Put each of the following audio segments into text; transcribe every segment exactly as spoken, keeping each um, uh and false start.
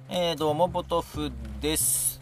えー、どうもポトフです。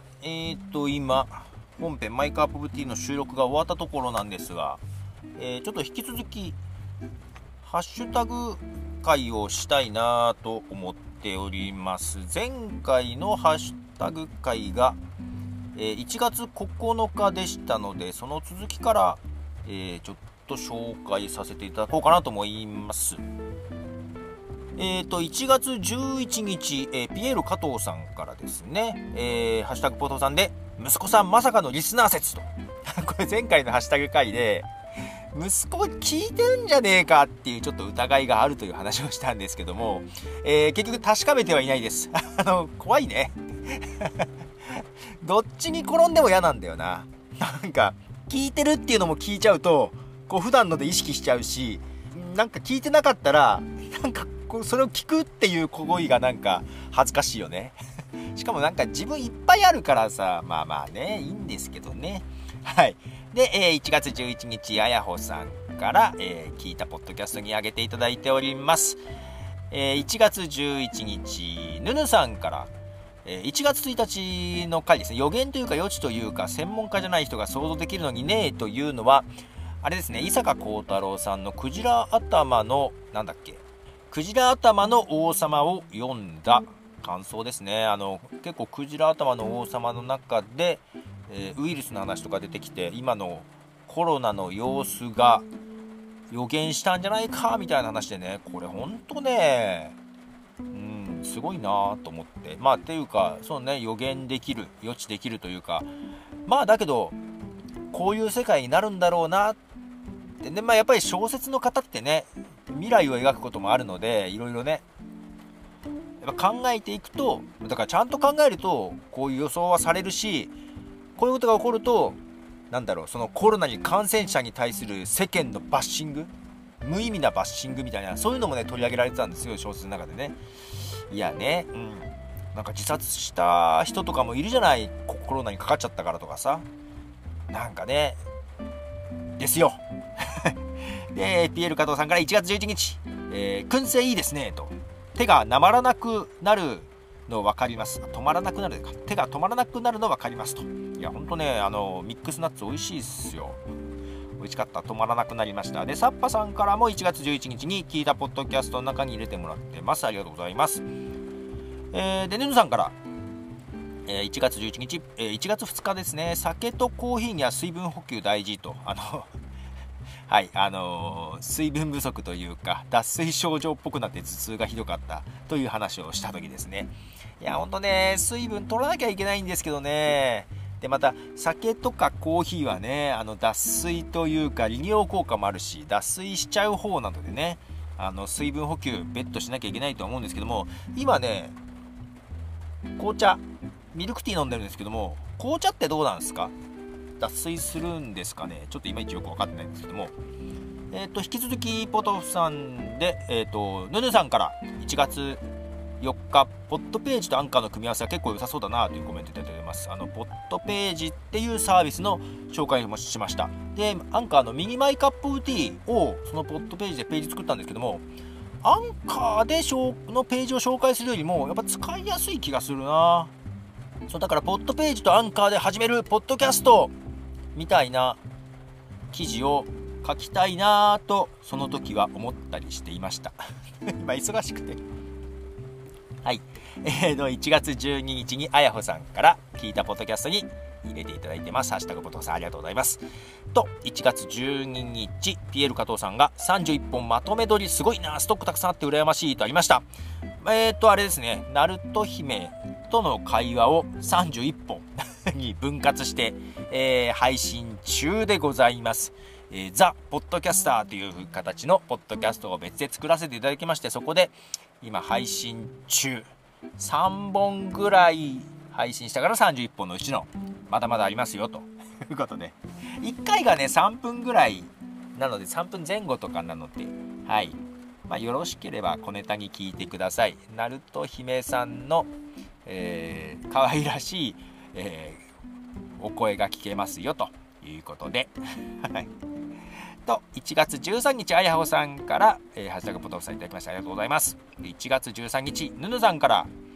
えーと今本編マイカープオブティーの収録が終わったところなんですが、えー、ちょっと引き続きハッシュタグ会をしたいなと思っております。前回のハッシュタグ会が、えー、いちがつここのかでしたので、その続きから、えー、ちょっと紹介させていただこうかなと思います。えーと、いちがつじゅういちにち、えー、ピエール加藤さんからですね、えー、ハッシュタグポトさんで、息子さんまさかのリスナー説と。これ前回のハッシュタグ回で、息子聞いてるんじゃねえかっていうちょっと疑いがあるという話をしたんですけども、えー、結局確かめてはいないです。あの、怖いね。どっちに転んでも嫌なんだよな。なんか、聞いてるっていうのも聞いちゃうと、こう普段ので意識しちゃうし、なんか聞いてなかったら、なんか、それを聞くっていう行為がなんか恥ずかしいよね。しかもなんか自分いっぱいあるからさ、まあまあね、いいんですけどね。はい。で、えー、いちがつじゅういちにち、あやほさんから、えー、聞いたポッドキャストに上げていただいております。えー、いちがつじゅういちにち、ぬぬさんから、えー、いちがつついたちの回ですね、予言というか予知というか、専門家じゃない人が想像できるのにね、というのは、あれですね、伊坂幸太郎さんのクジラ頭の、なんだっけ、クジラ頭の王様を読んだ感想ですね。あの結構クジラ頭の王様の中で、えー、ウイルスの話とか出てきて、今のコロナの様子が予言したんじゃないかみたいな話でね、これほんとね、うんすごいなと思って、まあっていうかそうね、予言できる、予知できるというか、まあだけどこういう世界になるんだろうなってね。まあやっぱり小説の方ってね、未来を描くこともあるので、いろいろねやっぱ考えていくと、だからちゃんと考えるとこういう予想はされるし、こういうことが起こると、なんだろう、そのコロナに感染者に対する世間のバッシング、無意味なバッシングみたいな、そういうのもね取り上げられてたんですよ、小説の中でね。いやね、うん、なんか自殺した人とかもいるじゃない、コロナにかかっちゃったからとかさ、なんかねですよ。で、ピエール加藤さんからいちがつじゅういちにち、えー、燻製いいですねと。手がなまらなくなるの分かります。止まらなくなるか。手が止まらなくなるの分かりますと。いや、ほんとね、あの、ミックスナッツ美味しいっすよ。美味しかった。止まらなくなりました。で、サッパさんからもいちがつじゅういちにちに聞いたポッドキャストの中に入れてもらってます。ありがとうございます。えー、で、ねぬさんから、えー、いちがつじゅういちにち、えー、いちがつふつかですね、酒とコーヒーには水分補給大事と。あの、はい、あのー、水分不足というか脱水症状っぽくなって頭痛がひどかったという話をした時ですね。いやほんとね、水分取らなきゃいけないんですけどね。でまた酒とかコーヒーはね、あの脱水というか利尿効果もあるし、脱水しちゃう方なのでね、あの水分補給別途しなきゃいけないと思うんですけども、今ね紅茶ミルクティー飲んでるんですけども、紅茶ってどうなんですか？脱水するんですかね。ちょっといまいちよく分かってないんですけども、えー、と引き続きポトフさんで、えー、とヌヌさんからいちがつよっか、ポッドページとアンカーの組み合わせは結構良さそうだなというコメントいただいております。あのポッドページっていうサービスの紹介もしました。でアンカーのミニマイカップオブティーをそのポッドページでページ作ったんですけども、アンカーでのページを紹介するよりもやっぱ使いやすい気がするな。そうだからポッドページとアンカーで始めるポッドキャストみたいな記事を書きたいなとその時は思ったりしていました。今忙しくて。はい、えーのいちがつじゅうににちにあやほさんから聞いたポッドキャストに入れていただいてます。ハッシュタグポトフさんありがとうございます。といちがつじゅうににち、ピエール加藤さんがさんじゅういっぽんまとめ撮りすごいな、ストックたくさんあって羨ましいとありました。えーとあれですね、ナルト姫との会話をさんじゅういっぽんに分割して、えー、配信中でございます。えー、ザ・ポッドキャスターという形のポッドキャストを別で作らせていただきまして、そこで今配信中、さんぼんぐらい配信したからさんじゅういっぽんのうちのまだまだありますよということで、いっかいがねさんぷんぐらいなのでさんぷんぜん後とかなので、はい、まあ、よろしければ小ネタに聞いてください。ナルト姫さんの、えー、可愛らしい、えー、お声が聞けますよということでといちがつじゅうさんにちあやほさんから、えー、ハッシュタグポトフさんいただきましてありがとうございます。いちがつじゅうさんにちぬぬさんから、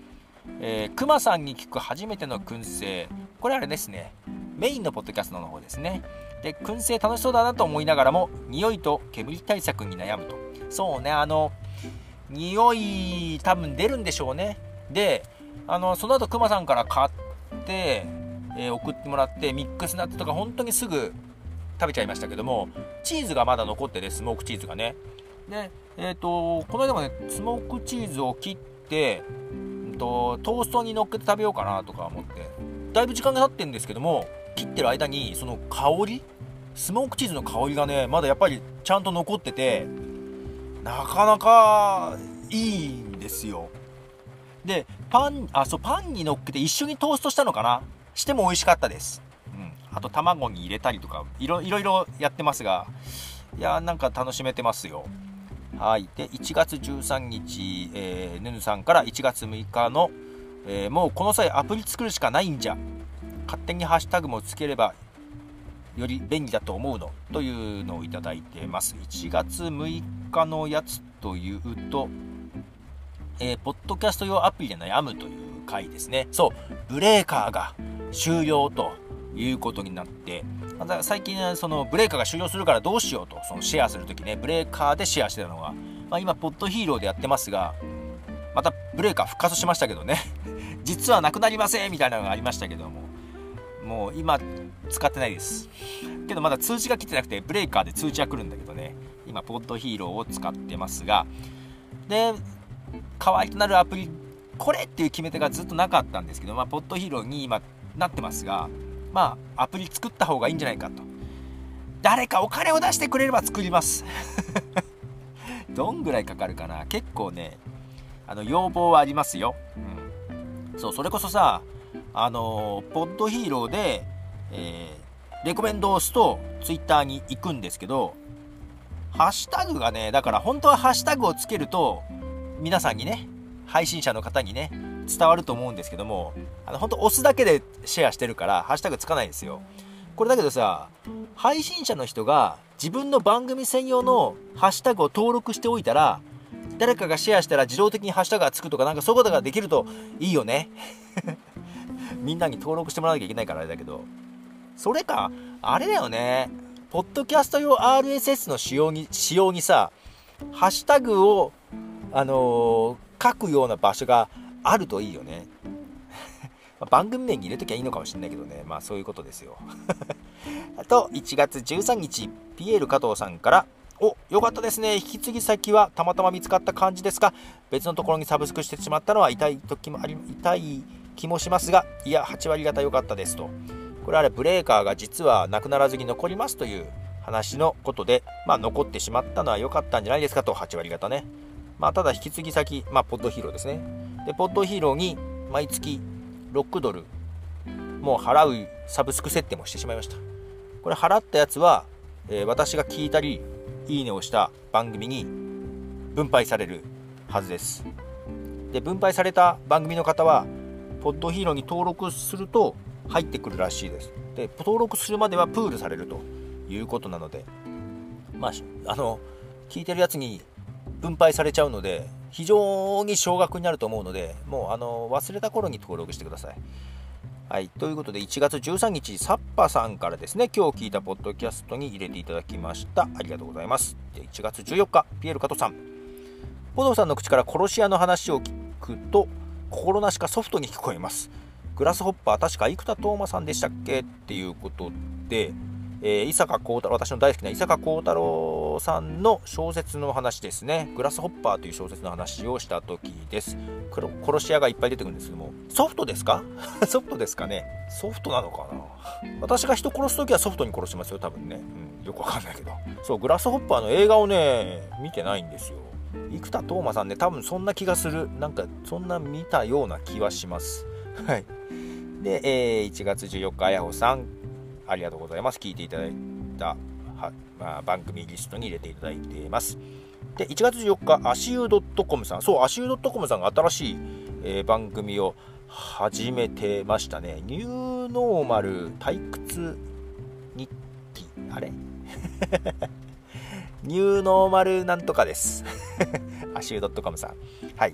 えー、熊さんに聞く初めての燻製、これあれですね、メインのポッドキャストの方ですね。で、燻製楽しそうだなと思いながらも、匂いと煙対策に悩むと。そうね、あの匂い多分出るんでしょうね。で、あのその後熊さんから買って、えー、送ってもらって、ミックスナッツとか本当にすぐ食べちゃいましたけども、チーズがまだ残ってね、スモークチーズがね。で、えっとこの間もね、スモークチーズを切って、うんと、トーストに乗っけて食べようかなとか思って、だいぶ時間が経ってるんですけども、切ってる間にその香り、スモークチーズの香りがね、まだやっぱりちゃんと残ってて、なかなかいいんですよ。で、パン、あ、そう、パンに乗っけて一緒にトーストしたのかな、しても美味しかったです。うん。あと卵に入れたりとか、いろいろいろやってますが、いやー、なんか楽しめてますよ。はい。で、いちがつじゅうさんにち、えー、ヌヌさんからいちがつむいかの、えー、もうこの際アプリ作るしかないんじゃ。勝手にハッシュタグもつければより便利だと思うのというのをいただいてます。いちがつむいかのやつというと、えー、ポッドキャスト用アプリで悩むという回ですね。そう、ブレーカーが終了ということになって、また最近はそのブレーカーが終了するからどうしようと、そのシェアするときね、ブレーカーでシェアしてたのが、まあ、今ポッドヒーローでやってますが、またブレーカー復活しましたけどね実はなくなりませんみたいなのがありましたけども、もう今使ってないですけど、まだ通知が来てなくて、ブレーカーで通知は来るんだけどね、今ポッドヒーローを使ってますが、で、代わりとなるアプリ、これっていう決め手がずっとなかったんですけど、まあ、ポッドヒーローに今なってますが、まあアプリ作った方がいいんじゃないかと。誰かお金を出してくれれば作りますどんぐらいかかるかな。結構ね、あの要望はありますよ、うん、そう、それこそさ、あのポッドヒーローで、えー、レコメンドを押すとツイッターに行くんですけど、ハッシュタグがね、だから本当はハッシュタグをつけると皆さんにね、配信者の方にね伝わると思うんですけども、あの本当押すだけでシェアしてるからハッシュタグつかないんですよ。これだけどさ、配信者の人が自分の番組専用のハッシュタグを登録しておいたら、誰かがシェアしたら自動的にハッシュタグがつくとか、なんかそういうことができるといいよねみんなに登録してもらわなきゃいけないからあれだけど、それかあれだよね、ポッドキャスト用 アールエスエス の仕様に仕様にさ、ハッシュタグをあのー、書くような場所があるといいよね番組名に入れときゃいいのかもしれないけどね、まあそういうことですよあといちがつじゅうさんにち、ピエール加藤さんから、お、よかったですね、引き継ぎ先はたまたま見つかった感じですが、別のところにサブスクしてしまったのは痛い時もあり痛い気もしますが、いやはちわり方良かったですと。これはブレーカーが実はなくならずに残りますという話のことで、まあ残ってしまったのは良かったんじゃないですかと。はちわり方ね。まあただ引き継ぎ先、まあポッドヒーローですね。でポッドヒーローに毎月ろくドルもう払うサブスク設定もしてしまいました。これ払ったやつは、えー、私が聞いたりいいねをした番組に分配されるはずです。で分配された番組の方はポッドヒーローに登録すると入ってくるらしいです。で登録するまではプールされるということなので、まああの聞いてるやつに分配されちゃうので非常に少額になると思うので、もうあの忘れた頃に登録してください。はい、ということでいちがつじゅうさんにち、サッパさんからですね、今日聞いたポッドキャストに入れていただきました。ありがとうございます。でいちがつじゅうよっか、ピエール加藤さん、ポドさんの口から殺し屋の話を聞くと心なしかソフトに聞こえます。グラスホッパー確か生田斗真さんでしたっけっていうことで、えー、伊坂幸太郎、私の大好きな伊坂幸太郎さんの小説の話ですね。グラスホッパーという小説の話をした時です。殺し屋がいっぱい出てくるんですけども、ソフトですかソフトですかね。ソフトなのかな。私が人殺す時はソフトに殺しますよ多分ね、うん、よくわかんないけど。そう、グラスホッパーの映画をね見てないんですよ。生田斗真さんね、多分そんな気がする。なんかそんな見たような気はしますはい。で、えー、いちがつじゅうよっか、あやほさんありがとうございます。聞いていただいたは、まあ、番組リストに入れていただいています。でいちがつじゅうよっか、足湯 .com さん、そう、足湯 .com さんが新しい、えー、番組を始めてましたね。ニューノーマル退屈日記、あれニューノーマルなんとかです足湯 .com さん、はい、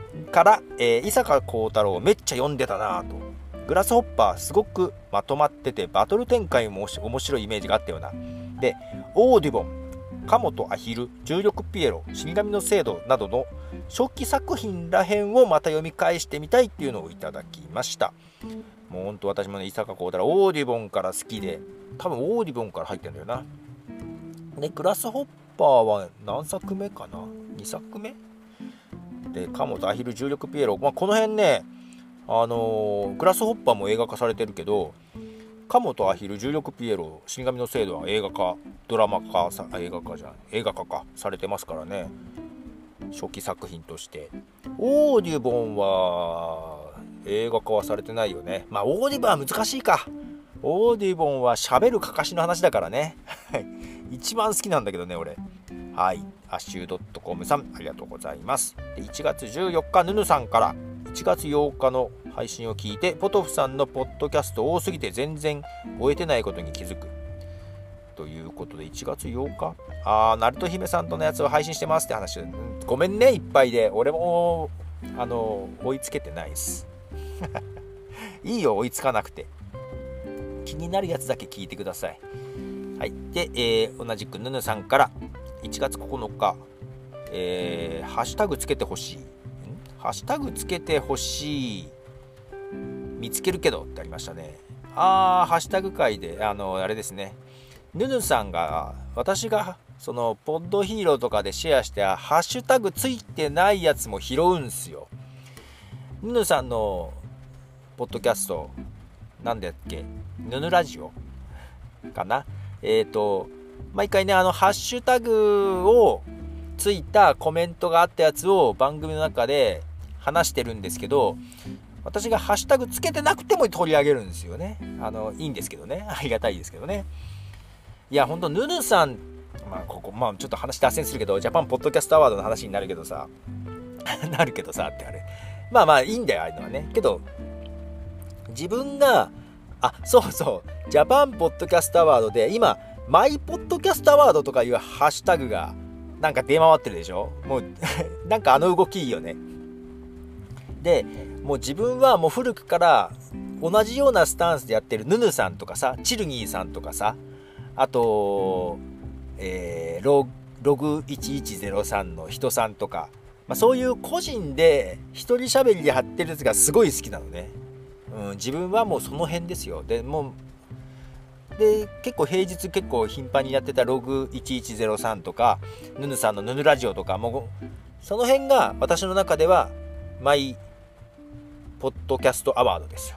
から、えー、伊坂幸太郎めっちゃ読んでたなと。グラスホッパーすごくまとまっててバトル展開も面白いイメージがあったような。で、オーディボン、鴨とアヒル、重力ピエロ、死神の制度などの初期作品らへんをまた読み返してみたいっていうのをいただきました。もうほんと私もね、伊坂幸太郎オーディボンから好きで、多分オーディボンから入ってるんだよな。で、グラスホッパーは何作目かな ?に 作目で、鴨とアヒル、重力ピエロ、まあ、この辺ね、あのー、グラスホッパーも映画化されてるけど、鴨とアヒル、重力ピエロ、死神の制度は映画化、ドラマ化さ、映画化じゃない、映画化かされてますからね。初期作品として。オーディボンは映画化はされてないよね。まあオーディボンは難しいか。オーディボンは喋るかかしの話だからね。一番好きなんだけどね、俺。はい。アッシュドットコムさん、ありがとうございます。で、いちがつじゅうよっか、ヌヌさんから、いちがつようかの配信を聞いて、ポトフさんのポッドキャスト多すぎて全然終えてないことに気づく。ということで、いちがつようか、あー、ナルト姫さんとのやつを配信してますって話。ごめんね、いっぱいで。俺も、あの、追いつけてないです。いいよ、追いつかなくて。気になるやつだけ聞いてください。はい。で、えー、同じくヌヌさんから、いちがつここのか、えー、ハッシュタグつけてほしい。ハッシュタグつけてほしい。見つけるけどってありましたね。あー、ハッシュタグ会で、あの、あれですね。ヌヌさんが、私が、その、ポッドヒーローとかでシェアして、ハッシュタグついてないやつも拾うんすよ。ヌヌさんの、ポッドキャスト、なんだっけ、ヌヌラジオかな。えっと、毎回ね、あの、ハッシュタグをついたコメントがあったやつを番組の中で話してるんですけど、私がハッシュタグつけてなくても取り上げるんですよね。あの、いいんですけどね。ありがたいですけどね。いや、ほんと、ヌヌさん、まあ、ここ、まあ、ちょっと話脱線するけど、ジャパンポッドキャストアワードの話になるけどさ、なるけどさ、ってあれ。まあまあ、いいんだよ、ああいうのはね。けど、自分が、あ、そうそう、ジャパンポッドキャストアワードで、今、マイポッドキャストアワードとかいうハッシュタグが、なんか出回ってるでしょ。もう、なんかあの動きいいよね。で、もう自分はもう古くから同じようなスタンスでやってるヌヌさんとかさ、チルギーさんとかさ、あと、えー、ロ, ログいちいちゼロさんの人さんとか、まあ、そういう個人で一人喋りで貼ってるやつがすごい好きなのね。うん、自分はもうその辺ですよ。で、もう、で、結構平日結構頻繁にやってたログいちいちゼロさんとか、ヌヌさんのヌヌラジオとか、もう、その辺が私の中では、マイポッドキャストアワードですよ。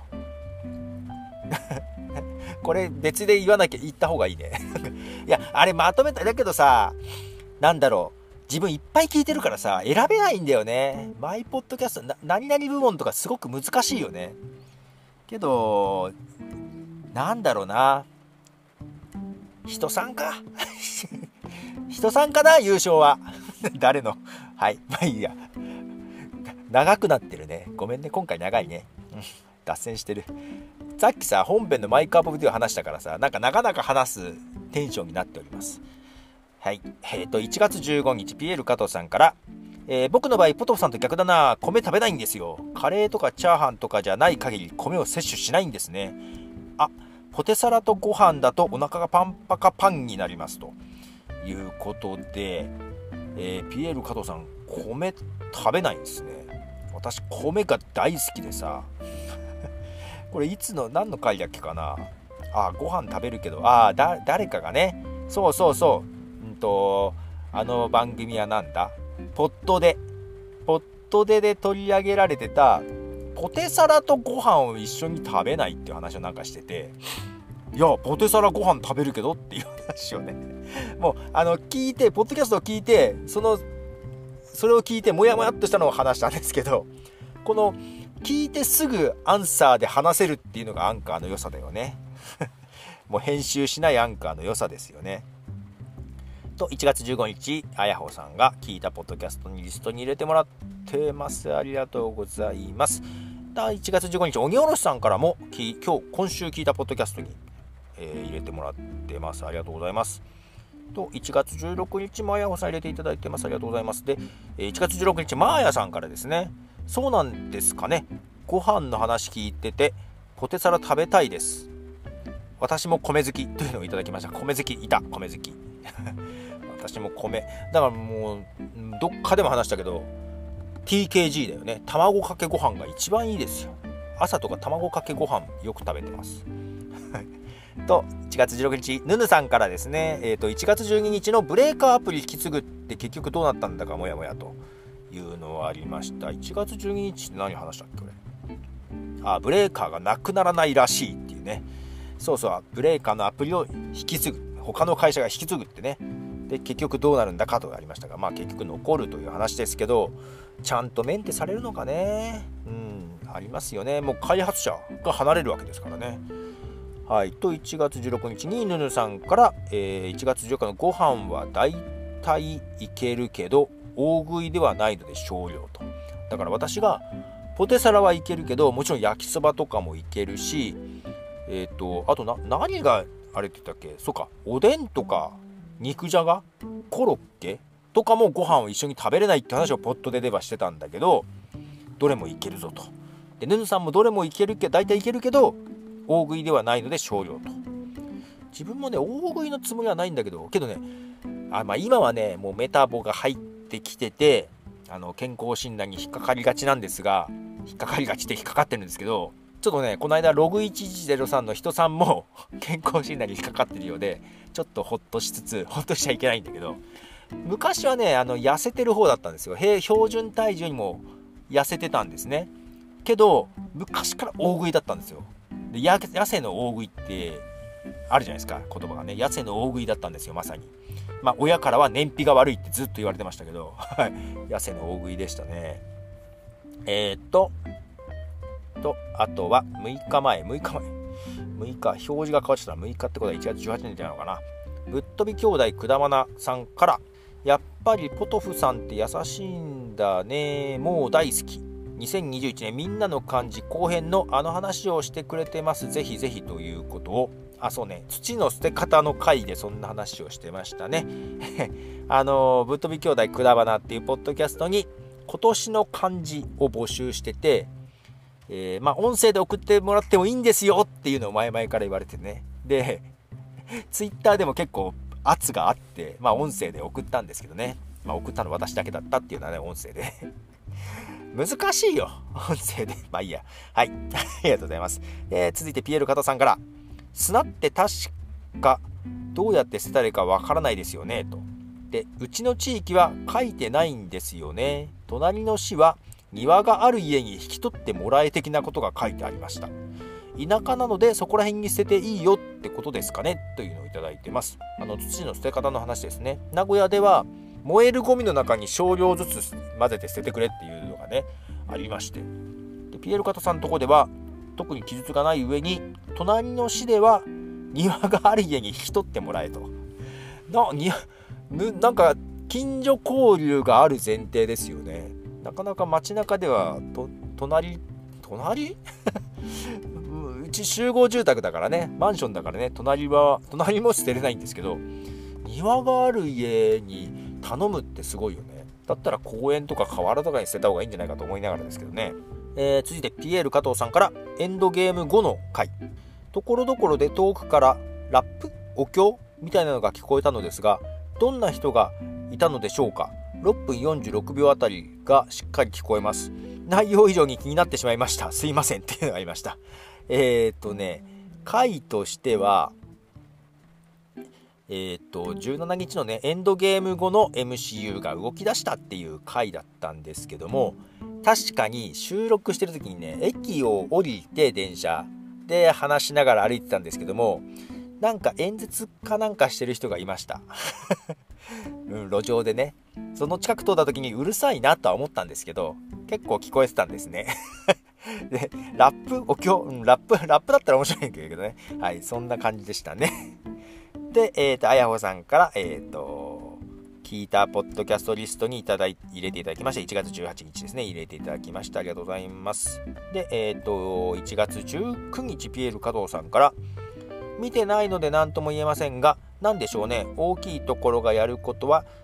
これ別で言わなきゃ言った方がいいね。いや、あれまとめた。だけどさ、なんだろう。自分いっぱい聞いてるからさ、選べないんだよね。マイポッドキャスト、な、何々部門とかすごく難しいよね。けど、なんだろうな。人さんか。人さんかな、優勝は。誰の。はい。まあいいや。長くなってるね。ごめんね。今回長いね。脱線してる。さっきさ、本編のマイクアップビデオ話したからさ、なんかなかなか話すテンションになっております。はい。えっと、いちがつじゅうごにち、ピエール加藤さんから、えー、僕の場合、ポトフさんと逆だな。米食べないんですよ。カレーとかチャーハンとかじゃない限り米を摂取しないんですね。あ、ポテサラとご飯だとお腹がパンパカパンになりますということで、えー、ピエール加藤さん、米食べないんですね。私、米が大好きでさ、これいつの何の回だっけかな。あ、ご飯食べるけど、あ、だ誰かがね、そうそうそう、うんとあの番組はなんだ、ポットでポットでで取り上げられてたポテサラとご飯を一緒に食べないっていう話をなんかしてて、いやポテサラご飯食べるけどっていう話をね、もうあの聞いて、ポッドキャストを聞いて、そのそれを聞いてモヤモヤっとしたのを話したんですけど、この聞いてすぐアンサーで話せるっていうのがアンカーの良さだよね。もう編集しないアンカーの良さですよね。と、いちがつじゅうごにち、あやほさんが聞いたポッドキャストにリストに入れてもらってます。ありがとうございます。いちがつじゅうごにち、おぎおろしさんからもき今日今週聞いたポッドキャストに、えー、入れてもらってます。ありがとうございます。と、いちがつじゅうろくにちもあやほさん入れていただいてます。ありがとうございます。で、いちがつじゅうろくにち、まーやさんからですね、 そうなんですかね。ご飯の話聞いててポテサラ食べたいです。私も米好きというのをいただきました。米好きいた米好き私も米だからもうどっかでも話したけど ティーケージー だよね。卵かけご飯が一番いいですよ。朝とか卵かけご飯よく食べてますといちがつじゅうろくにちぬぬさんからですね、えー、といちがつじゅうににちのブレーカーアプリ引き継ぐって結局どうなったんだかもやもやというのはありました。いちがつじゅうににちって何話したっけこれ。あ、ブレーカーがなくならないらしいっていうね。そうそう、ブレーカーのアプリを引き継ぐ、他の会社が引き継ぐってね。で結局どうなるんだかとありましたが、まあ結局残るという話ですけど、ちゃんとメンテされるのかね。うん、ありますよね。もう開発者が離れるわけですからね。はい、といちがつじゅうろくにちにぬぬさんから、えー、いちがつじゅうよっかのご飯はだいたいいけるけど大食いではないので少量と。だから私がポテサラはいけるけど、もちろん焼きそばとかもいけるし、えっとあとな何があれって言ったっけ。そうか、おでんとか肉じゃがコロッケとかもご飯を一緒に食べれないって話をポットで出はしてたんだけど、どれもいけるぞと。でヌヌさんもどれもいけるけど大体いけるけど大食いではないので少量と。自分もね大食いのつもりはないんだけどけどねあ、まあ、今はねもうメタボが入ってきてて、あの健康診断に引っかかりがちなんですが、引っかかりがちって引っかかってるんですけど、ちょっとねこの間ログいちいちゼロさんの人さんも健康診断に引っかかってるようで、ちょっとホッとしつつ、ホッとしちゃいけないんだけど、昔はねあの痩せてる方だったんですよ。標準体重にも痩せてたんですね。けど昔から大食いだったんですよ。で痩せの大食いってあるじゃないですか、言葉がね。痩せの大食いだったんですよ、まさに。まあ親からは燃費が悪いってずっと言われてましたけど痩せの大食いでしたね。えー、っととあとはむいかまえむいかまえむいか表示が変わっちゃった。むいかってことはいちがつじゅうはちにちなのかな。ぶっ飛び兄弟くだまなさんから、やっぱりポトフさんって優しいんだね、もう大好き。にせんにじゅういちねんみんなの漢字後編のあの話をしてくれてます。ぜひぜひということを、あ、そうね、土の捨て方の回でそんな話をしてましたねあのぶっ飛び兄弟くだばなっていうポッドキャストに今年の漢字を募集してて、えー、まあ音声で送ってもらってもいいんですよっていうのを前々から言われてね。でツイッターでも結構圧があって、まあ音声で送ったんですけどね、まあ送ったの私だけだったっていうのはね、音声で難しいよ音声で。まあいいや。はいありがとうございます。えー、続いてピエール加藤さんから、砂って確かどうやって捨てたらいいかわからないですよねと。でうちの地域は書いてないんですよね。隣の市は庭がある家に引き取ってもらえ的なことが書いてありました。田舎なのでそこら辺に捨てていいよってことですかねというのをいただいてます。あの土の捨て方の話ですね。名古屋では燃えるゴミの中に少量ずつ混ぜて捨ててくれっていうのがねありまして、でピエール加藤さんのところでは特に記述がない上に、隣の市では庭がある家に引き取ってもらえと。な、になんか近所交流がある前提ですよね。なかなか街中ではと隣隣うち集合住宅だからね、マンションだからね、隣は隣も捨てれないんですけど、庭がある家に頼むってすごいよね。だったら公園とか河原とかに捨てた方がいいんじゃないかと思いながらですけどね。えー、続いてピエール加藤さんから、エンドゲーム後の回、ところどころで遠くからラップお経みたいなのが聞こえたのですが、どんな人がいたのでしょうか。ろっぷんよんじゅうろくびょうあたりがしっかり聞こえます。内容以上に気になってしまいました、すいませんっていうのがありました。えーっとね回としてはえー、っとじゅうしちにちのねエンドゲーム後の エムシーユー が動き出したっていう回だったんですけども、確かに収録してる時にね駅を降りて電車で話しながら歩いてたんですけども、なんか演説かなんかしてる人がいました、うん、路上でね。その近く通った時にうるさいなとは思ったんですけど、結構聞こえてたんですねでラップお経、うん、ラップラップだったら面白いけどね。はい、そんな感じでしたねで、えーとあやほさんからえーと聞いたポッドキャストリストにいただい入れていただきました。いちがつじゅうはちにちですね、入れていただきました。ありがとうございます。で、えーといちがつじゅうくにちピエール加藤さんから、見てないので何とも言えませんが、何でしょうね、大きいところがやることは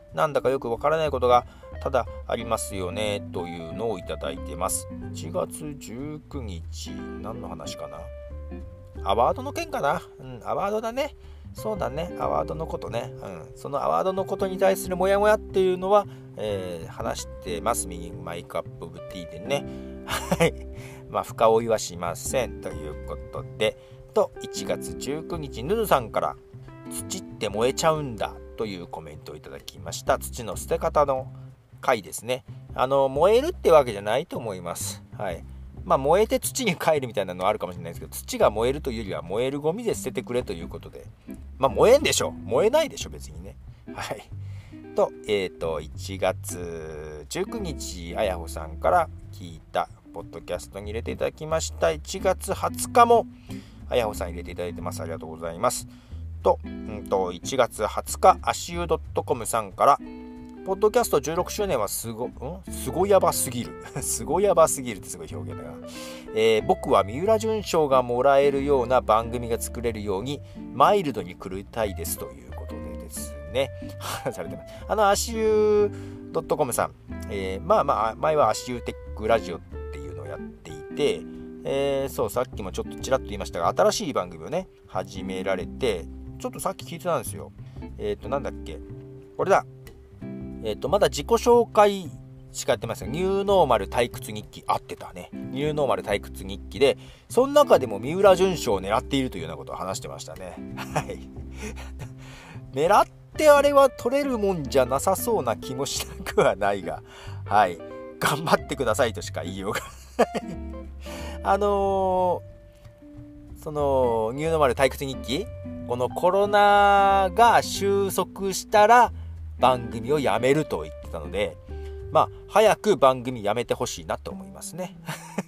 なんだかよくわからないことがただありますよねというのをいただいてます。いちがつじゅうくにち、何の話かな。アワードの件かな。うん、アワードだね。そうだね、アワードのことね。うん、そのアワードのことに対するモヤモヤっていうのは、えー、話してます。右マイカップオブティーでね。はい。まあ深追いはしませんということで、といちがつじゅうくにち、ヌヌさんから土って燃えちゃうんだというコメントをいただきました。土の捨て方の回ですね。あの燃えるってわけじゃないと思います。はい。まあ燃えて土に帰るみたいなのはあるかもしれないですけど、土が燃えるというよりは燃えるゴミで捨ててくれということで、まあ燃えんでしょ、燃えないでしょ別にね。はい。とえっ、ー、といちがつじゅうくにち、あやほさんから聞いたポッドキャストに入れていただきました。いちがつはつかもあやほさん入れていただいてます。ありがとうございます。と、うんといちがつはつか、足湯 .com さんから、ポッドキャストじゅうろくしゅうねんはすご、んすごやばすぎる。すごやばすぎるってすごい表現だな。えー、僕は三浦淳賞がもらえるような番組が作れるように、マイルドに狂いたいですということでですね。されてます。あの、足湯 .com さん、えー、まあまあ、前は足湯テックラジオっていうのをやっていて、えー、そうさっきもちょっとちらっと言いましたが、新しい番組をね始められて、ちょっとさっき聞いてたんですよ。えっ、ー、となんだっけこれだ。えっ、ー、とまだ自己紹介しかやってません。ニューノーマル退屈日記、合ってたね。ニューノーマル退屈日記で、その中でも三浦淳賞を狙っているというようなことを話してましたね。はい。狙ってあれは取れるもんじゃなさそうな気もしなくはないが、はい、頑張ってくださいとしか言いようがあのー、そのニューノーマル退屈日記、このコロナが収束したら番組をやめると言ってたので、まあ早く番組やめてほしいなと思いますね。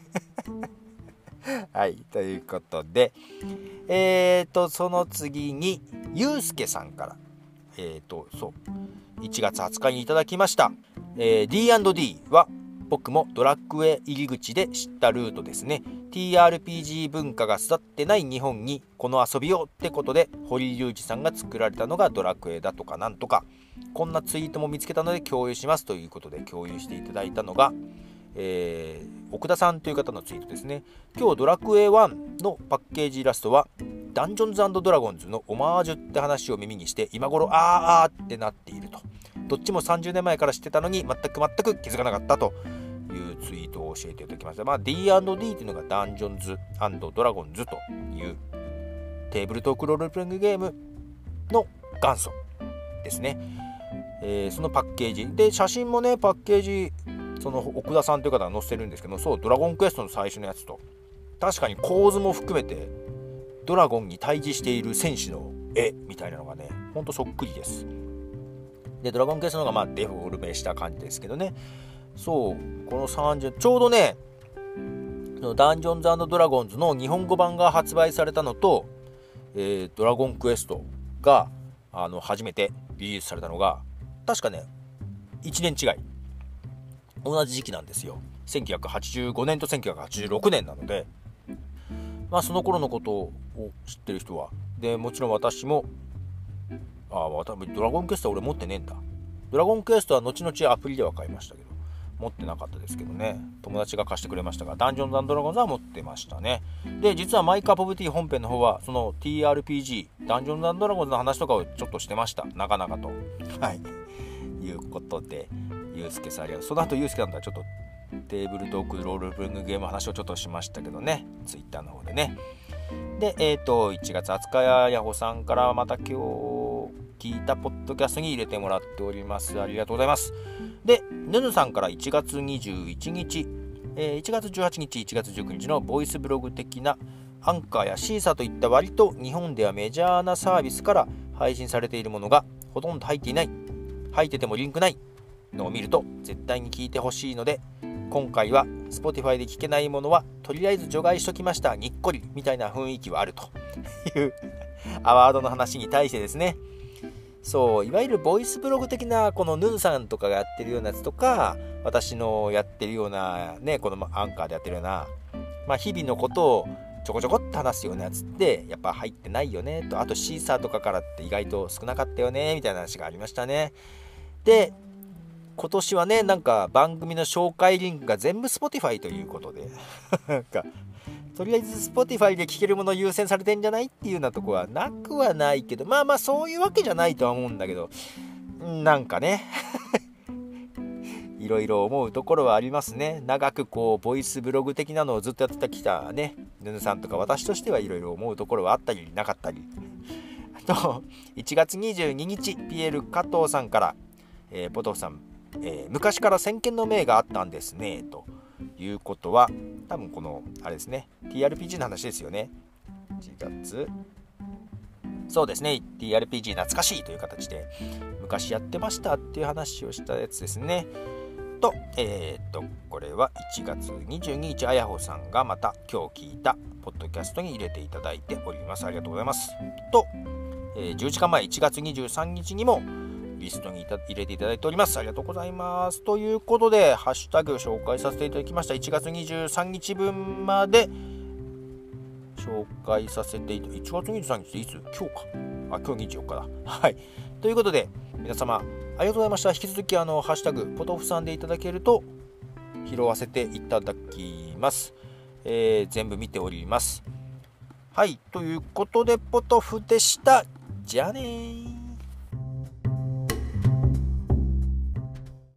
はい、ということで、えーとその次にゆうすけさんから、えーとそういちがつはつかにいただきました。えー、ディーアンドディー は僕もドラクエ入り口で知ったルートですね。 ティーアールピージー 文化が育ってない日本にこの遊びをってことで、堀龍二さんが作られたのがドラクエだとかなんとか、こんなツイートも見つけたので共有しますということで共有していただいたのが、えー、奥田さんという方のツイートですね。今日ドラクエワンのパッケージイラストはダンジョンズ&ドラゴンズのオマージュって話を耳にして、今頃あーあーってなっていると。どっちもさんじゅうねんまえから知ってたのに全く全く気づかなかったというツイートを教えていただきました。まあ ディーアンドディー というのがダンジョンズ&ドラゴンズというテーブルトークロールプレイングゲームの元祖ですね。えー、そのパッケージで、写真もねパッケージ、その奥田さんという方が載せてるんですけど、そうドラゴンクエストの最初のやつと確かに構図も含めてドラゴンに対峙している戦士の絵みたいなのがねほんとそっくりです。でドラゴンクエストの方がまあデフォルメした感じですけどね。そうこのさんじゅうちょうどねダンジョンズ&ドラゴンズの日本語版が発売されたのと、えー、ドラゴンクエストがあの初めてリリースされたのが確かねいちねん違い、同じ時期なんですよ。せんきゅうひゃくはちじゅうごねんとせんきゅうひゃくはちじゅうろくねんなので、まあその頃のことを知ってる人はで、もちろん私もああドラゴンクエストは俺持ってねえんだ。ドラゴンクエストは後々アプリでは買いましたけど持ってなかったですけどね、友達が貸してくれましたが、ダンジョンズ&ドラゴンズは持ってましたね。で実はマイカップオブティー本編の方はその ティーアールピージー ダンジョンズ&ドラゴンズの話とかをちょっとしてました、なかなかと。はいいうことで、ゆうすけさんありがとう。その後ゆうすけさんとはちょっとテーブルトークロールプレイングゲーム話をちょっとしましたけどね、ツイッターの方でね。でえっ、ー、といちがつはつかややほさんからまた今日聞いたポッドキャストに入れてもらっております。ありがとうございます。でぬぬさんからいちがつにじゅういちにち、えー、いちがつじゅうはちにちいちがつじゅうくにちのボイスブログ的なアンカーやシーサーといった割と日本ではメジャーなサービスから配信されているものがほとんど入っていない、入っててもリンクないのを見ると絶対に聞いてほしいので、今回は Spotify で聞けないものはとりあえず除外しときました、にっこりみたいな雰囲気はあるというアワードの話に対してですね。そういわゆるボイスブログ的なこのヌンさんとかがやってるようなやつとか、私のやってるようなね、このアンカーでやってるような、まあ、日々のことをちょこちょこっと話すようなやつってやっぱ入ってないよねと、あとシーサーとかからって意外と少なかったよねみたいな話がありましたね。 で、今年はね、なんか番組の紹介リンクが全部 Spotify ということで、なんか、とりあえず Spotify で聴けるもの優先されてんじゃないっていうようなとこはなくはないけど、まあまあそういうわけじゃないとは思うんだけど、なんかね、いろいろ思うところはありますね。長くこうボイスブログ的なのをずっとやってきたね、ヌヌさんとか私としてはいろいろ思うところはあったりなかったり。あといちがつにじゅうににち ピーエル 加藤さんから、えー、ポトフさん、えー、昔から先見の明があったんですねということは、多分このあれですね、 ティーアールピージー の話ですよね。いちがつ、そうですね、 ティーアールピージー 懐かしいという形で昔やってましたっていう話をしたやつですね。と、えー、っとこれはいちがつにじゅうににちあやほさんがまた今日聞いたポッドキャストに入れていただいております。ありがとうございます。と、えー、じゅうじかんまえいちがつにじゅうさんにちにもリストに入れていただいております。ありがとうございます。ということでハッシュタグを紹介させていただきました。いちがつにじゅうさんにちぶんまで紹介させていただいて、いちがつにじゅうさんにちっていつ？今日か。あ、今日にじゅうよっかだ。はい。ということで皆様ありがとうございました。引き続きあのハッシュタグポトフさんでいただけると拾わせていただきます。えー、全部見ております。はい、ということでポトフでした。じゃあねー。